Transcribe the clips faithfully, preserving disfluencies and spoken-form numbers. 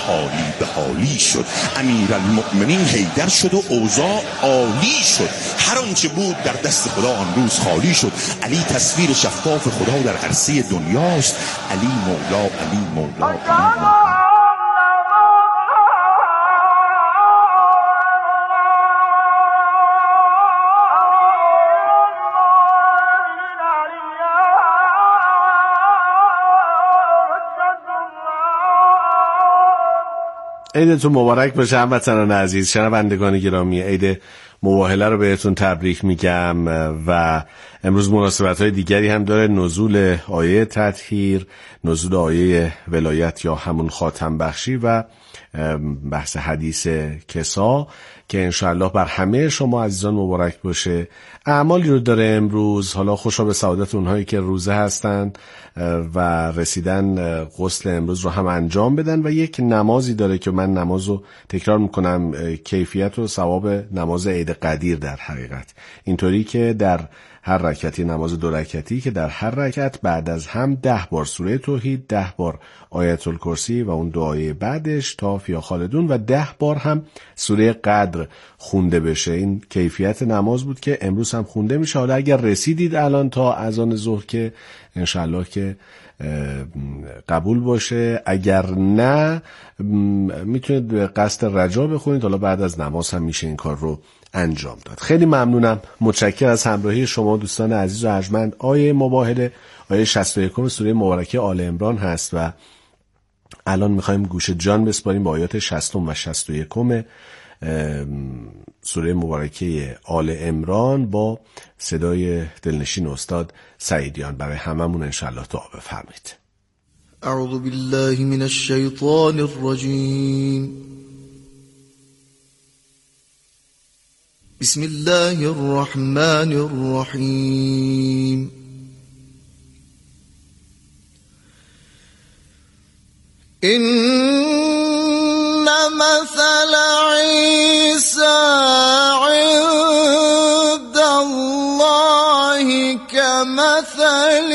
حالی به حالی شد. امیرالمؤمنین حیدر شد و اوضاع عالی شد. هر آنچه بود در دست خدا آن روز خالی شد. علی تصویر شفاف خدا در عرصه دنیاست. علی مولا، علی مولا، علی مولا. عیدتون مبارک باشه هموطنان عزیز. شنوندگان گرامی، عید مباهله رو بهتون تبریک میگم و امروز مناسبت‌های دیگری هم داره. نزول آیه تطهیر، نزول آیه ولایت یا همون خاتم بخشی و بحث حدیث کسا که انشاءالله بر همه شما عزیزان مبارک باشه. اعمالی رو داره امروز. حالا خوشا به سعادت اونهایی که روزه هستند و رسیدن غسل امروز رو هم انجام بدن و یک نمازی داره که من نماز رو تکرار میکنم، کیفیت و ثواب نماز عید قدیر در حقیقت اینطوری که در هر رکعتی، نماز دو رکعتی که در هر رکعت بعد از هم ده بار سوره توحید، ده بار آیت الکرسی و اون دعای بعدش تا فیا خالدون و ده بار هم سوره قدر خونده بشه. این کیفیت نماز بود که امروز هم خونده میشه. حالا اگر رسیدید الان تا اذان ظهر که انشالله که قبول باشه، اگر نه میتونید به قصد رجا بخونید. حالا بعد از نماز هم میشه این کار رو انجام داد. خیلی ممنونم، متشکرم از همراهی شما دوستان عزیز و ارجمند. آیه مباهله آیه شصت و یک سوره مبارکه آل عمران هست و الان میخوایم گوش جان بسپاریم با آیات شصت و شصت و یک سوره مبارکه آل عمران با صدای دلنشین استاد سعیدیان. برای هممون انشالله دعا بفرمایید. اعوذ بالله من الشیطان الرجیم. بسم الله الرحمن الرحیم. إن مثل عيسى عند الله كمثل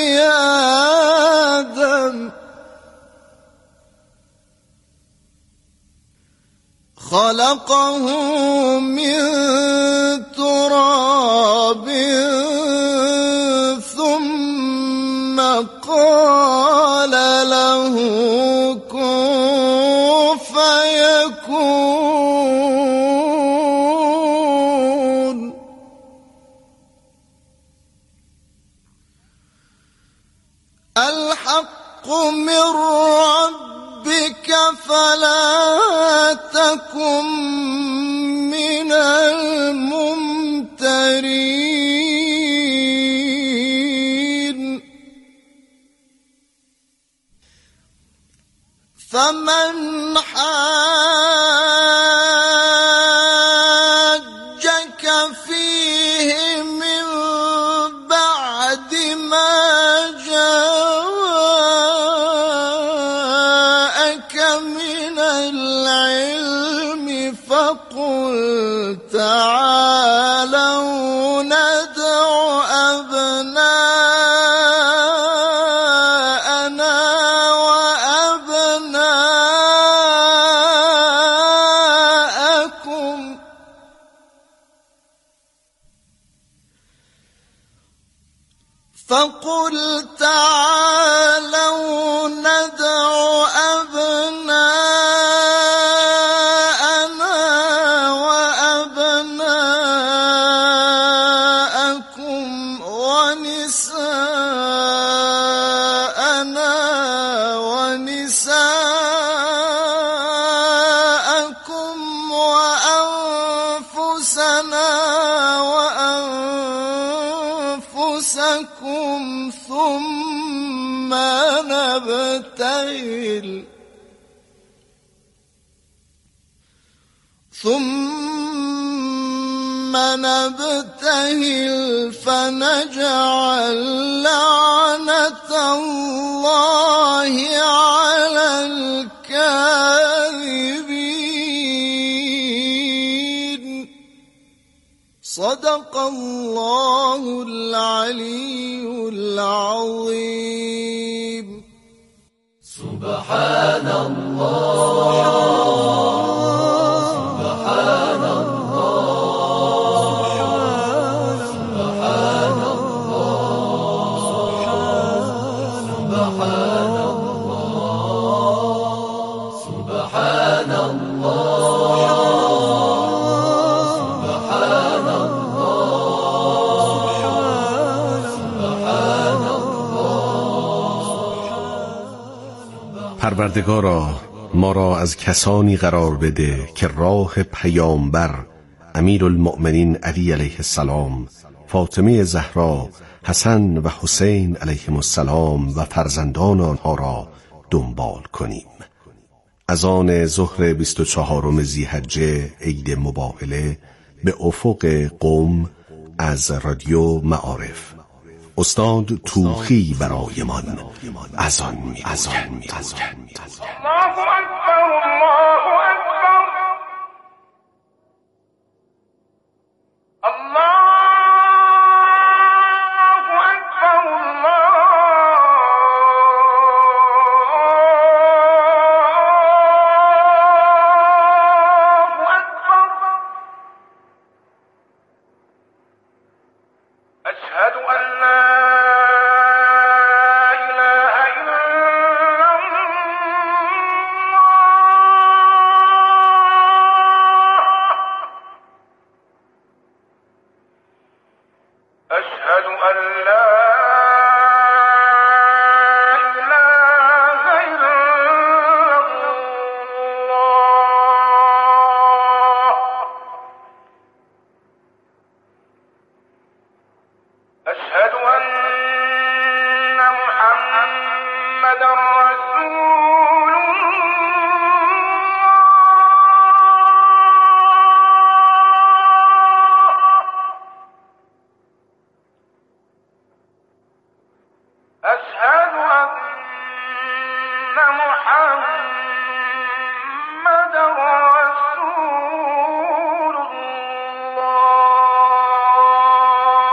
آدم خلقه من تراب ثم قال له كن فيكون. الحق من ربك فلا تكن من الممترين. فمن حاجك فيه من بعد ما جاءك من العلم فقل تعالوا ندع أبناءنا وأبناءكم فقل تعالوا ندع أبناءنا وأبناءكم ونساءنا ونساءكم وأنفسنا وأنفسكم ثم نبتهل ثم نبتهل فنجعل لعنة الله على الكاذبين. صدق الله العلي العظيم. سبحان الله سبحان الله سبحان الله سبحان الله. پروردگارا ما را از کسانی قرار بده که راه پیامبر امیرالمؤمنین علی علیه السلام، فاطمه زهرا، حسن و حسین علیهم السلام و فرزندان آنها را دنبال کنیم. از آن ظهر بیست و چهارم ذی‌حجه عید مباهله به افق قم از رادیو معارف. استاد توخی برایمان از آن می از آن می از آن می الله اکبر الله اکبر الله اکبر الله اکبر. اشهد ان لا أشهد أن لا إله إلا الله. أشهد أن محمدا رسول أشهد أن محمدا رسول الله.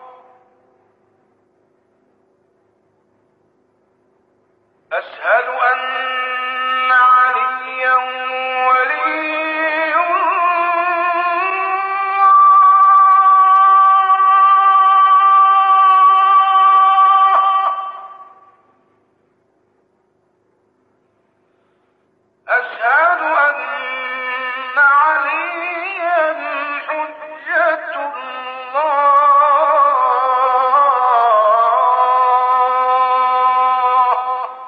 أشهد أن عليا ولي أشهد أن عليا حجة الله.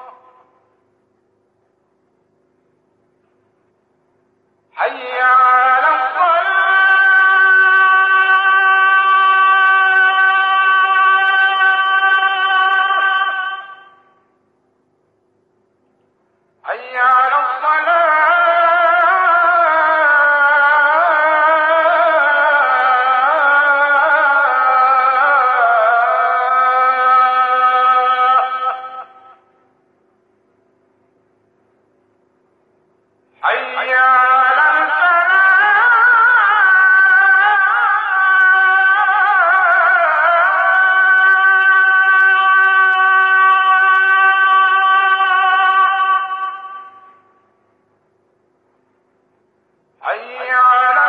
حي على الصلاة حي على حي على حي على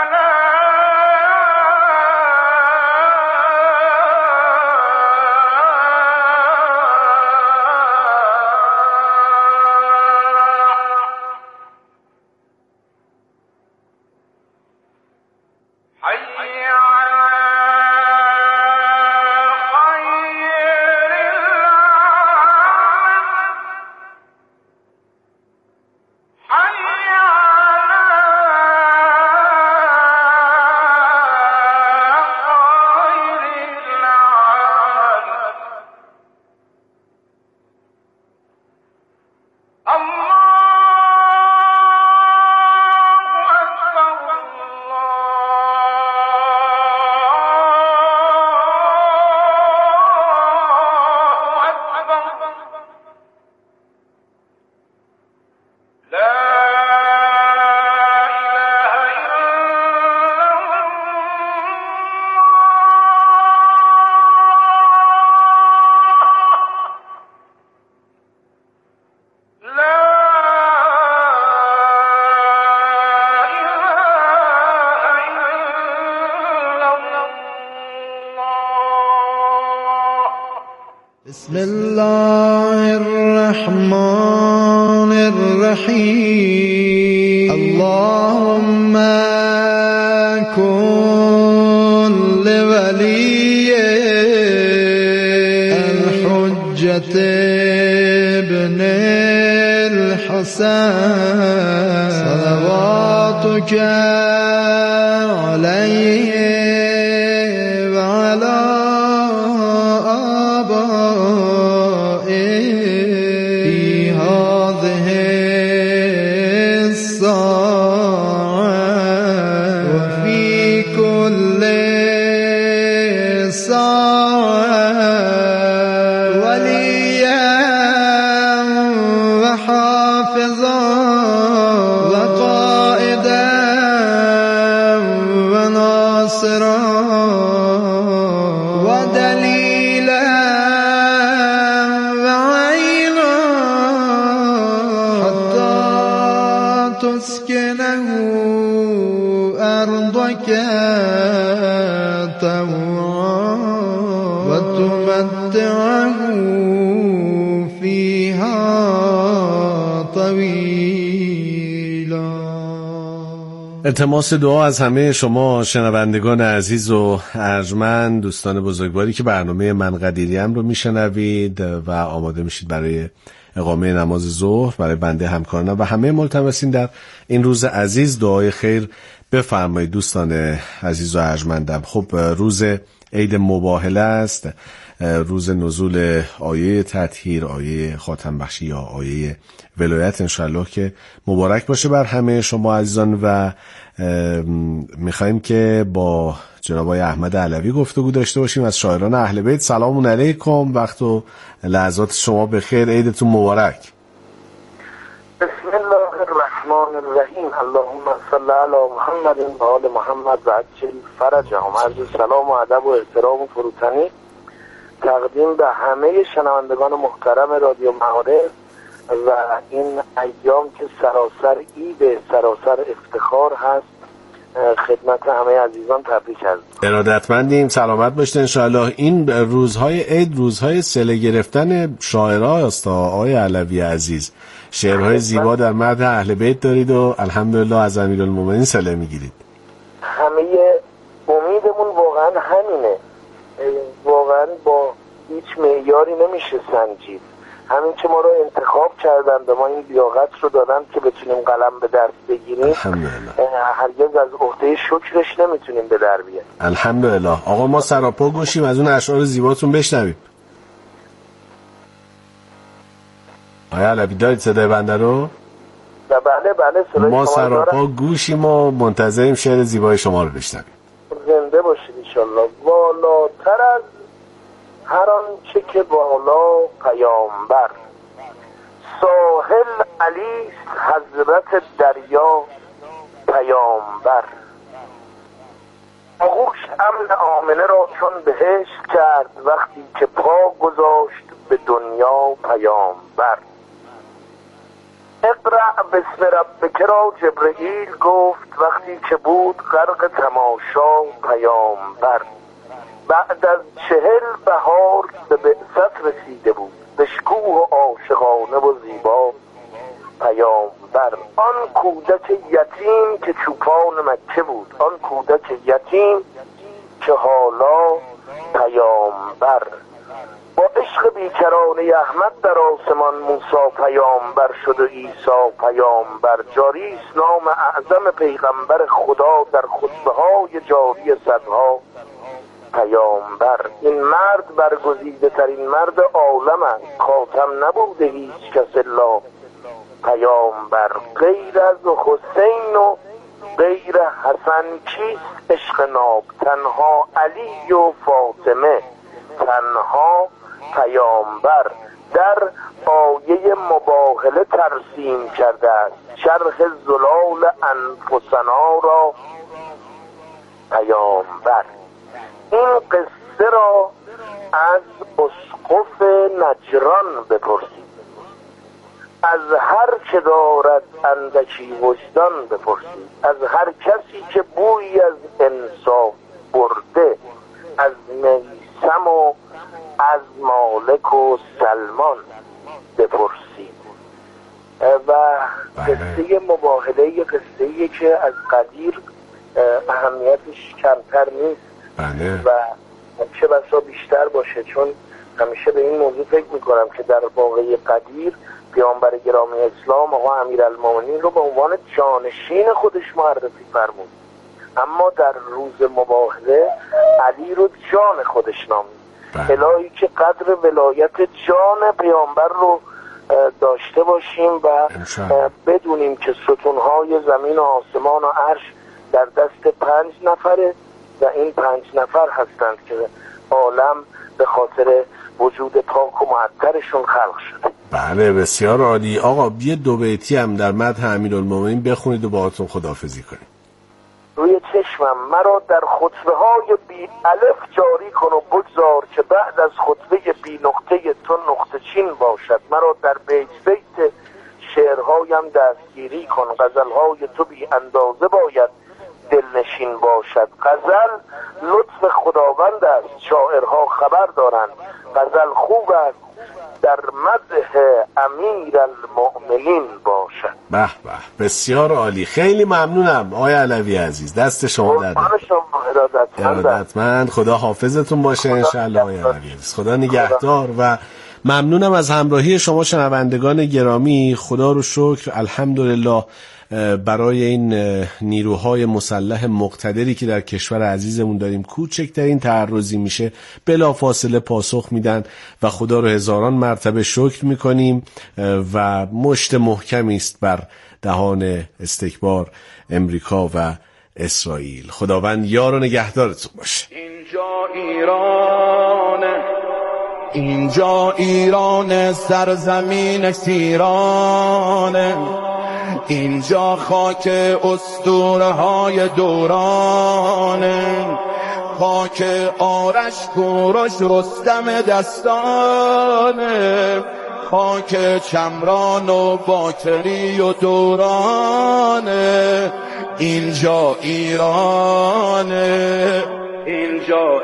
حي على خير العمل. حي على خير العمل. الله أكبر الله أكبر. لا إله إلا الله. لا بسم الله الرحمن الرحيم اللهم كن لولي الحجة ابن الحسن صلواتك عليه وعلى آبائه في هذه الساعة وفي كل ساعة وليا وحافظا وقائدا وناصرا ودليلا وعينا حتى تسكنه أرضك طوعا وتمتعه فيها طويلا. التماس دعا از همه شما شنوندگان عزیز و ارجمند، دوستان بزرگواری که برنامه من قدیریم رو میشنوید و آماده میشید برای اقامه نماز ظهر برای بنده همکارانم و همه ملتمسین در این روز عزیز دعای خیر بفرمایید. دوستان عزیز و ارجمندم، خب روز عید مباهله است، روز نزول آیه تطهیر، آیه خاتم بخشی یا آیه ولایت، انشاءالله که مبارک باشه بر همه شما عزیزان. و میخواییم که با جناب آقای احمد علوی گفتگو داشته باشیم از شاعران اهل بیت. سلام علیکم، وقت و لحظات شما بخیر، عیدتون مبارک. بسم الله الرحمن الرحیم. اللهم صل علی محمد و آل محمد و عجل فرجهم. عرض سلام و ادب و احترام و فروتنی تقدیم به همه شنوندگان محترم رادیو معارف و این ایام که سراسر عید، سراسر افتخار هست، خدمت همه عزیزان تبریک هست. ارادتمندیم، سلامت باشید انشاءالله. این روزهای عید روزهای صله گرفتن شاعرها است. آقای علوی عزیز، شعرهای زیبا در مدح اهل بیت دارید و الحمدلله از امیرالمومنین صله میگیرید. همه امیدمون واقعا همینه، واقعا با هیچ معیاری نمیشه سنجید. همین که ما رو انتخاب کردن، به ما این لیاقت رو دادن که بتونیم قلم به دست بگیریم، هرگز از عهده شکرش نمیتونیم به در بیاریم. الحمدلله. آقا ما سراپا گوشیم از اون اشعار زیباتون بشنویم. آیا علوی دارید صدای بنده رو؟ بله بله صدای ما شما سراپا گوشیم و منتظریم شعر زیبای شما رو بشنویم. زنده باشید انشالله. بالاتر از هر آنچه که بالا پیامبر، ساحل علیست حضرت دریا پیامبر. آغوش امن آمنه را چون بهشت کرد، وقتی که پا گذاشت به دنیا پیامبر. اقرأ بسم ربک را جبرئیل گفت، وقتی که بود غرق تماشا پیامبر. بعد از چهل بهار به بعثت رسیده بود، به شکوه و عاشقانه و زیبا پیامبر. آن کودک یتیم که چوپان مکه بود، آن کودک یتیم که حالا پیامبر. با عشق بیکرانه احمد در آسمان موسی پیامبر شد و عیسی پیامبر. جاری است نام اعظم پیغمبر خدا در خطبه های جاری صدها پیامبر. این مرد برگزیده ترین مرد عالم است، خاتم نبوده هیچ کس الا پیامبر. غیر از حسین و غیر حسن کیست عشق ناب، تنها علی و فاطمه، تنها پیامبر. در آیه مباهله ترسیم کرده است، شرح زلال انفسنا را پیامبر. این قصه را از اسقف نجران بپرسید، از هر که دارد اندکی وجدان بپرسید، از هر کسی که بویی از انصاف برده، از میثم و از مالک و سلمان بپرسید. و قصه مباهله یه قصه‌ایه که از قدیر اهمیتش کمتر نیست بله. و چه بسا بیشتر باشه، چون همیشه به این موضوع فکر میکنم که در واقعه قدیر پیامبر گرامی اسلام آقا امیرالمومنین رو به عنوان جانشین خودش معرفی فرمود، اما در روز مباهله علی رو جان خودش نامید. الهی که قدر ولایت جان پیامبر رو داشته باشیم و بدونیم که ستونهای زمین و آسمان و عرش در دست پنج نفره و این پنج نفر هستند که عالم به خاطر وجود پاک و معطرشون خلق شده. بله بسیار عالی. آقا یه دو بیتی هم در مدح امیرالمومنین بخونید و باهاتون خداحافظی کنیم. روی چشمم مرا در خطبه های بی الف جاری کن و بگذار که بعد از خطبه بی نقطه تو نقطه چین باشد. مرا در بیت بیت شعرهایم دستگیری کن، غزلهای تو بی اندازه باید دلنشین باشد. غزل لطف خداوند است، شاعرها خبر دارند غزل خوب است، در مدح امیرالمؤمنین باشد. به به بسیار عالی. خیلی ممنونم آقای علوی عزیز، دست شما در ارادتمند. خدا حافظتون باشه انشالله آقای علوی عزیز. خدا نگهدار و ممنونم از همراهی شما شنوندگان گرامی. خدا رو شکر الحمدلله برای این نیروهای مسلح مقتدری که در کشور عزیزمون داریم. کوچکترین تعرضی میشه بلافاصله پاسخ میدن و خدا رو هزاران مرتبه شکر میکنیم و مشت محکمی است بر دهان استکبار امریکا و اسرائیل. خداوند یار و نگهدارتون باشه. اینجا ایرانه، اینجا ایران سرزمین سیرانه، اینجا خاک اسطوره های دورانه، خاک آرش کوروش رستم دستانه، خاک چمران و باکری و دورانه. اینجا ایرانه، اینجا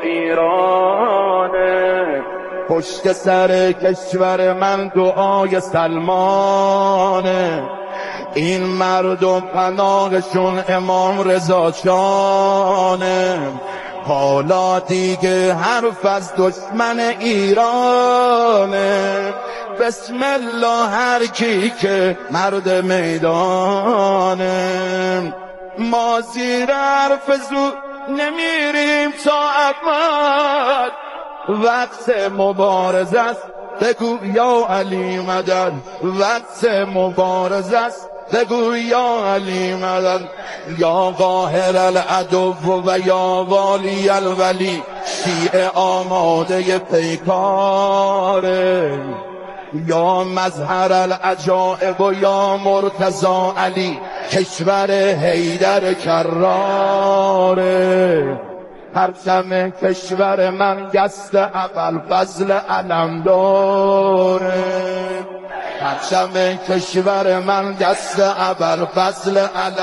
ایرانه، پشت سر کشور من دعای سلمانه، این مردم پناهشون امام رضا جانه. حالا دیگه حرف از دشمن ایرانه، بسم الله هر کی که مرد میدانه. ما زیر حرف زو نمیریم تا ابد، وقت مبارزه است بگو یا علی مدد، وقت مبارزه است بگو یا علی مدد. یا قاهر العدو و یا والی الولی، شیعه آماده پیکاره، یا مظهر العجائب و یا مرتضی علی، کشور حیدر کراره. پرچم کشور من دست ابوالفضل علمداره، پرچم کشور من دست ابوالفضل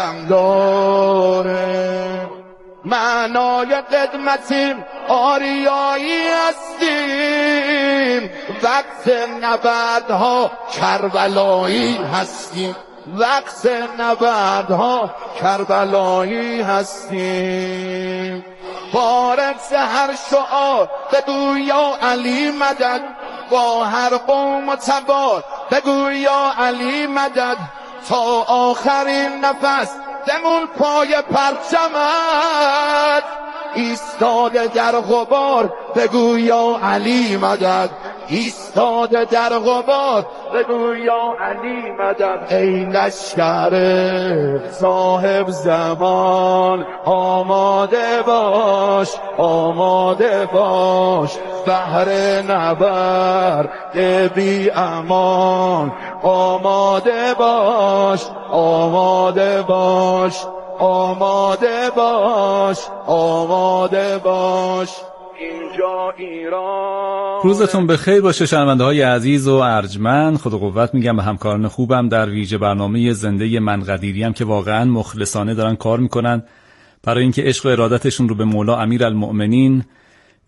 علمداره. معنای قدمتیم آریایی هستیم، وقت نبردها کربلایی هستیم، وقت نبردها کربلایی هستیم. بارد هر شعار بگو یا علی مدد، با هر قوم و تبار بگو یا علی مدد، تا آخرین نفس دمون پای پرچمت، ایستاده در غبار بگو یا علی مدد، ایستاده در غبار بگو یا علی مدد. ای لشکر صاحب زمان آماده باش، آماده باش، بهر نبرد بی امان آماده باش، آماده باش، آماده باش، آماده باش. اینجا ایران. روزتون بخیر باشه شنونده های عزیز و ارجمند. خدا قوت میگم به همکاران خوبم در ویژه برنامه زنده من قدیری هم که واقعا مخلصانه دارن کار میکنن برای اینکه عشق و ارادتشون رو به مولا امیرالمؤمنین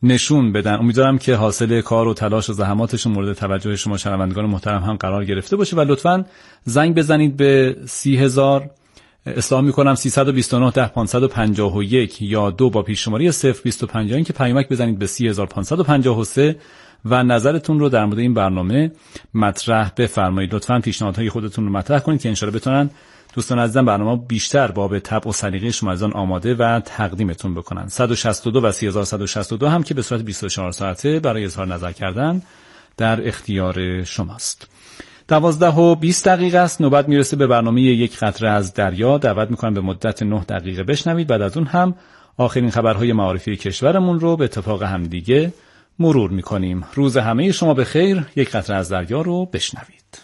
نشون بدن. امیدوارم که حاصل کار و تلاش و زحماتشون مورد توجه شما شنوندگان محترم هم قرار گرفته باشه و لطفاً زنگ بزنید به سی هزار اصلاح میکنم سیصد و بیست و نه ده پانصد و پنجاه و یک یا دو با پیش شماره صفر بیست و پنج این که پیامک بزنید به سی هزار پانصد و پنجاه و سه و نظرتون رو در مورد این برنامه مطرح بفرمایید. لطفاً پیشنهادهای خودتون رو مطرح کنید که انشالله بتونن دوستان عزیزم برنامه بیشتر باب طبع و سلیقه شما از آن آماده و تقدیمتون بکنن. صد و شصت و دو و سی هزار و صد و شصت و دو هم که به صورت بیست و چهار ساعته برای اظهار نظر کردن در اختیار شماست. دوازده و بیست دقیقه است. نوبت میرسه به برنامه یک قطره از دریا. دعوت میکنم به مدت نه دقیقه بشنوید. بعد از اون هم آخرین خبرهای معارفی کشورمون رو به اتفاق همدیگه مرور میکنیم. روز همه شما به خیر. یک قطره از دریا رو بشنوید.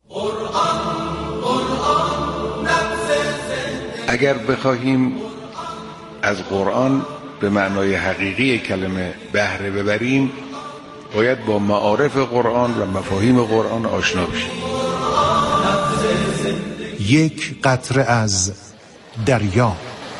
اگر بخواهیم از قرآن به معنای حقیقی کلمه بهره ببریم، باید با معارف قرآن و مفاهیم قرآن آشنا بشیم. یک قطره از دریا.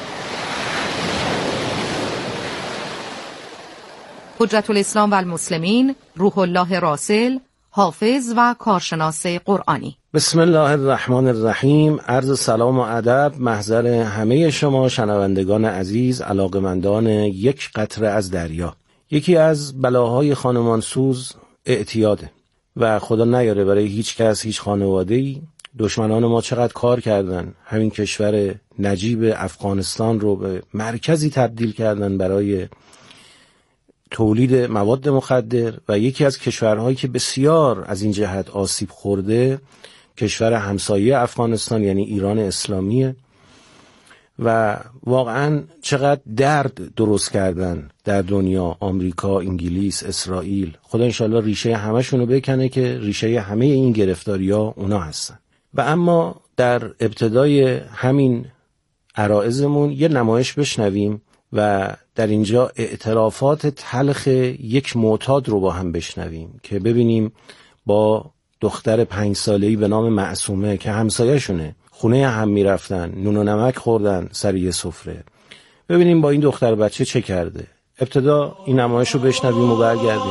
حجت الاسلام و المسلمین روح الله راسل، حافظ و کارشناس قرآنی. بسم الله الرحمن الرحیم. عرض سلام و ادب محضر همه شما شنوندگان عزیز، علاقمندان یک قطره از دریا. یکی از بلاهای خانمانسوز اعتیاده و خدا نیاره برای هیچ کس، هیچ خانواده‌ای. دشمنان ما چقدر کار کردن، همین کشور نجیب افغانستان رو به مرکزی تبدیل کردن برای تولید مواد مخدر و یکی از کشورهایی که بسیار از این جهت آسیب خورده کشور همسایه افغانستان یعنی ایران اسلامیه و واقعا چقدر درد درست کردن در دنیا، آمریکا، انگلیس، اسرائیل. خدا انشالله ریشه همشونو بکنه که ریشه همه این گرفتاری ها اونا هستن. و اما در ابتدای همین عرائضمون یه نمایش بشنویم و در اینجا اعترافات تلخ یک معتاد رو با هم بشنویم که ببینیم با دختر پنج ساله‌ای به نام معصومه که همسایه شونه خونه هم میرفتن، نون و نمک خوردن سر یه سفره. ببینیم با این دختر بچه چه کرده. ابتدا این نمایش رو بشنویم و برگردیم.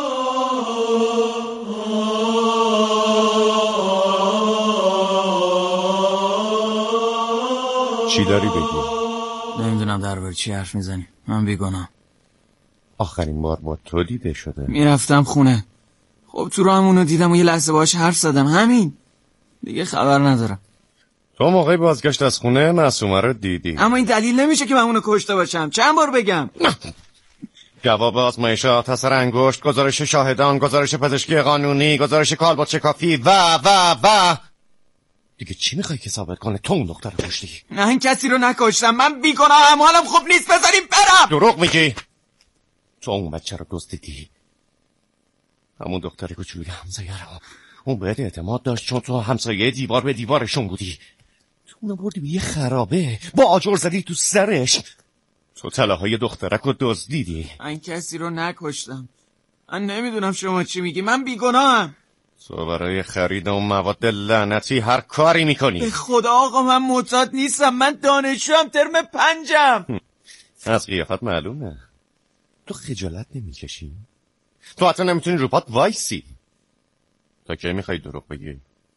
چی داری بگی؟ نمیدونم درباره چی حرف میزنی. من بیگناهم. آخرین بار با تو دیده شده. میرفتم خونه، خب تو راهمونو دیدم و یه لحظه باهاش حرف زدم، همین دیگه. خبر ندارم. تو موقعی بازگشت از خونه معصومه رو دیدی، اما این دلیل نمیشه که من اونو کشته باشم. چند بار بگم؟ جواب آزمایشات، اثر انگشت، گزارش شاهدان، گزارش پزشکی قانونی، گزارش کالبد شکافی و و و دیگه چی میخوای که ثابت کنه تو اون دختر رو کشتی؟ نه این کسی رو نکشتم، من بیگناهم، حالم خوب نیست، بذاریم برم. دروغ میگی. تو اون بچه رو دزدیدی، همون دختر کوچولوی همسایه رو. اون باید اعتماد داشت چون تو همسایه دیوار به دیوارشون بودی. تو اونو بردی به یه خرابه با آجر زدی تو سرش. تو طلاهای دخترک رو دزدیدی. من کسی رو نکشتم. من نمیدونم شما چی میگی، من بیگناهم. تو برای خرید اون مواد لعنتی هر کاری میکنی. به خدا آقا من معتاد نیستم، من دانشجوام، ترم پنجم. از قیافت معلومه. تو خجالت نمیکشی؟ تو حتی نمیتونی رو پات وایسی. تا کی میخوای دروغ بگی؟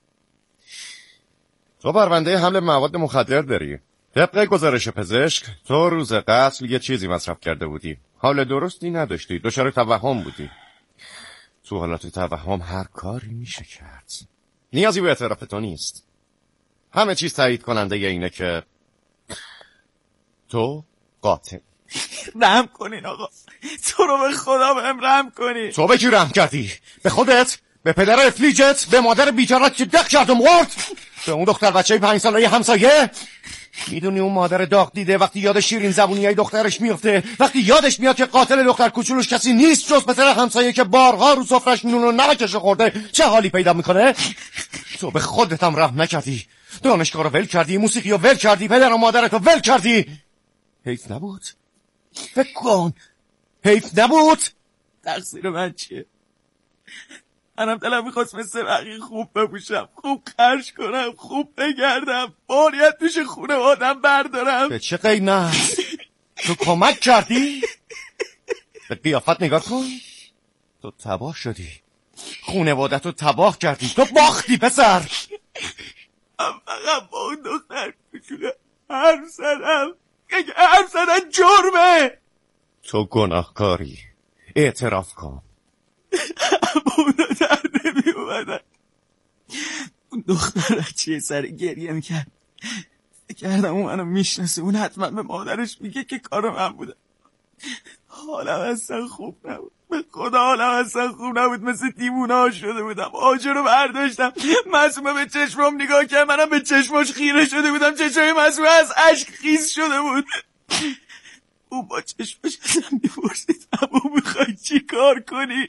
تو پرونده حمل مواد مخدر داری. طبق گزارش پزشک تو روز قتل یه چیزی مصرف کرده بودی، حال درستی نداشتی، دچار توهم بودی. تو حالت توهم هر کاری میشه کرد، نیازی به اعتراف تو نیست. همه چیز تایید کننده ی اینه که تو قاتل. رحم کنین آقا، تو رو به خدا بهم رحم کنین. تو به کی رحم کردی؟ به خودت؟ به پدر افلیجت؟ به مادر بیچاره‌ت که دق کرد و مرد؟ به اون دختر بچه پنج ساله همسایه؟ میدونی اون مادر داغ دیده وقتی یاد شیرین زبونیای دخترش میفته، وقتی یادش میاد که قاتل دختر کوچولوش کسی نیست جز پسر همسایه که بارها رو سفرش نون و نمکش خورده، چه حالی پیدا میکنه؟ تو به خودت هم رحم نکردی، دانشگاه رو ول کردی، موسیقی رو ول کردی، پدر و مادرت رو ول کردی. حیف نبود؟ فکر کن حیف نبود؟ تقصیر من چیه؟ منم دلم میخواست مثل بقیه خوب بپوشم، خوب خرج کنم، خوب بگردم، باید توش خونه آدم بردارم. به چه قیمت؟ تو کمک کردی؟ به قیافت نگاه کن، تو تباه شدی، خونوادت رو تباه کردی، تو باختی پسر. من فقط با اون دختر کوچولو حرف زدم، اگه حرف زدن جرمه. تو گناهکاری، اعتراف کن. اما اونا در نمی اومدن. اون دختر چیه سر گریه میکرد، فکر کردم اون منو میشناسه، اون حتما به مادرش میگه که کار من بوده. حالم اصلا خوب نبود، به خدا حالم اصلا خوب نبود، مثل دیوونه شده بودم. آجر رو برداشتم، معصومه به چشمم نگاه کرد، منم به چشماش خیره شده بودم، چشمای معصومه از اشک خیس شده بود. اون با چشماش ازم میپرسید اما میخوای چی کار کنی؟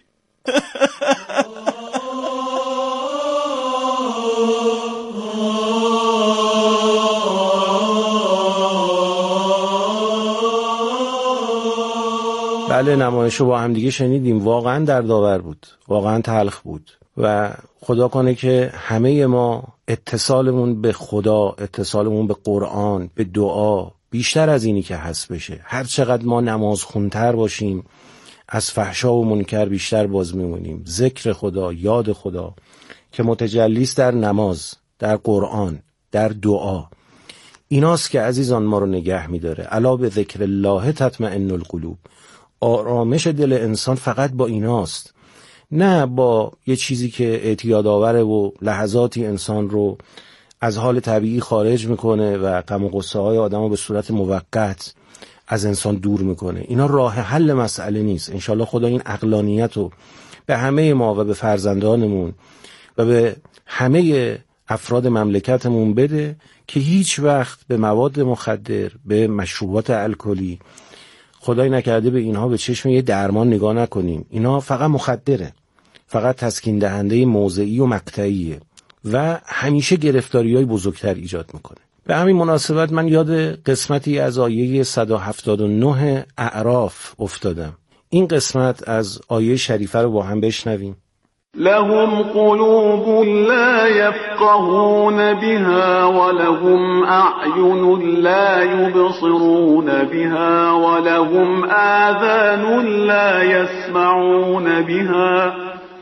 بله، نمایشو با هم دیگه شنیدیم. واقعا دردآور بود، واقعا تلخ بود و خدا کنه که همه ما اتصالمون به خدا، اتصالمون به قرآن، به دعا بیشتر از اینی که هست بشه. هر چقدر ما نماز خونتر باشیم از فحشا و منکر بیشتر باز میمونیم. ذکر خدا، یاد خدا که متجلیست در نماز، در قرآن، در دعا، ایناست که عزیزان ما رو نگه میداره. الا به ذکر الله تطمئن القلوب. آرامش دل انسان فقط با ایناست، نه با یه چیزی که اعتیاد آوره و لحظاتی انسان رو از حال طبیعی خارج میکنه و غم و غصه های آدم رو به صورت موقت از انسان دور میکنه. اینا راه حل مسئله نیست. انشالله خدا این عقلانیت رو به همه ما و به فرزندانمون و به همه افراد مملکتمون بده که هیچ وقت به مواد مخدر، به مشروبات الکلی، خدای نکرده به اینها به چشم یه درمان نگاه نکنیم. اینا فقط مخدره، فقط تسکین دهنده موضعی و مقطعیه و همیشه گرفتاری‌های بزرگتر ایجاد میکنه. به همین مناسبت من یاد قسمتی از آیه صد و هفتاد و نه اعراف افتادم. این قسمت از آیه شریفه رو با هم بشنویم. لهم قلوب لا يفقهون بها ولهم أعين لا يبصرون بها ولهم آذان لا يسمعون بها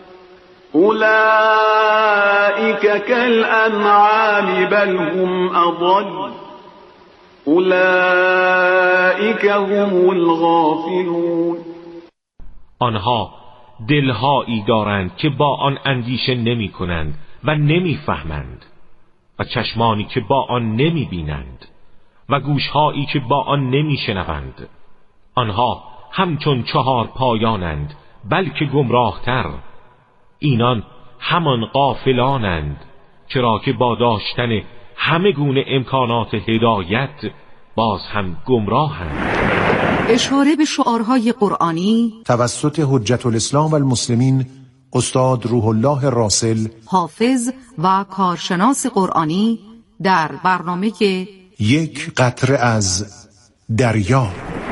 أولئك كالأنعام بل هم أضل أولئك هم الغافلون. آنها دلهایی دارند که با آن اندیشه نمی کنند و نمی فهمند و چشمانی که با آن نمی بینند و گوشهایی که با آن نمی شنوند. آنها همچون چهار پایانند بلکه گمراهتر. اینان همان غافلانند چرا که با داشتن همه گونه امکانات هدایت باز هم گمراهند. اشاره به شعارهای قرآنی توسط حجت الاسلام و المسلمین استاد روح الله راسل، حافظ و کارشناس قرآنی در برنامه یک قطره از دریا.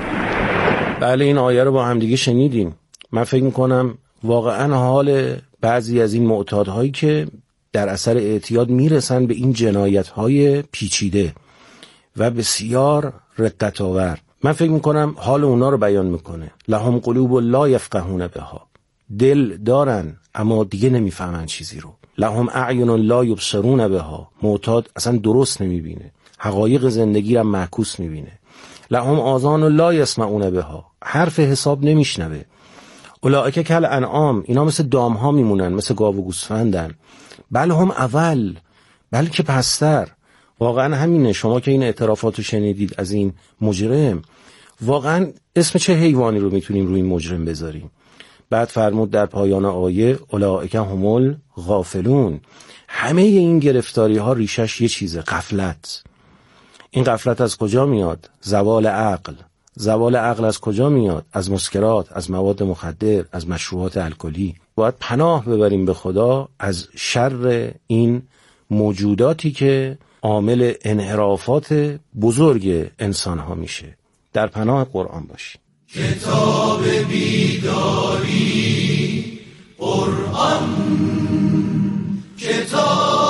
بله، این آیه رو با هم دیگه شنیدیم. من فکر میکنم واقعا حال بعضی از این معتادهایی که در اثر اعتیاد میرسن به این جنایت‌های پیچیده و بسیار رقت‌آور، من فکر میکنم حال اونا رو بیان میکنه. لهم قلوب لا یفقهون بها. دل دارن اما دیگه نمیفهمن چیزی رو. لهم اعین لا یبصرون بها. معتاد اصلا درست نمیبینه، حقایق زندگی رو معکوس میبینه. لهم آذان لا یسمعون بها. حرف حساب نمیشنوه. اولئک کل انعام. اینا مثل دام ها میمونن، مثل گاو و گوسفندن. بل هم اول، بلکه پستر. واقعا همینه. شما که این اعترافات رو شنیدید از این مجرم، واقعا اسم چه حیوانی رو میتونیم روی این مجرم بذاریم؟ بعد فرمود در پایان آیه اولئک هم الغافلون. همه این گرفتاری ها ریشش یه چیزه، غفلت. این غفلت از کجا میاد؟ زوال عقل. زوال عقل از کجا میاد؟ از مسکرات، از مواد مخدر، از مشروبات الکلی. باید پناه ببریم به خدا از شر این موجوداتی که عامل انحرافات بزرگ انسان ها میشه. در پناه قرآن باشیم. کتاب بیداری قرآن، کتاب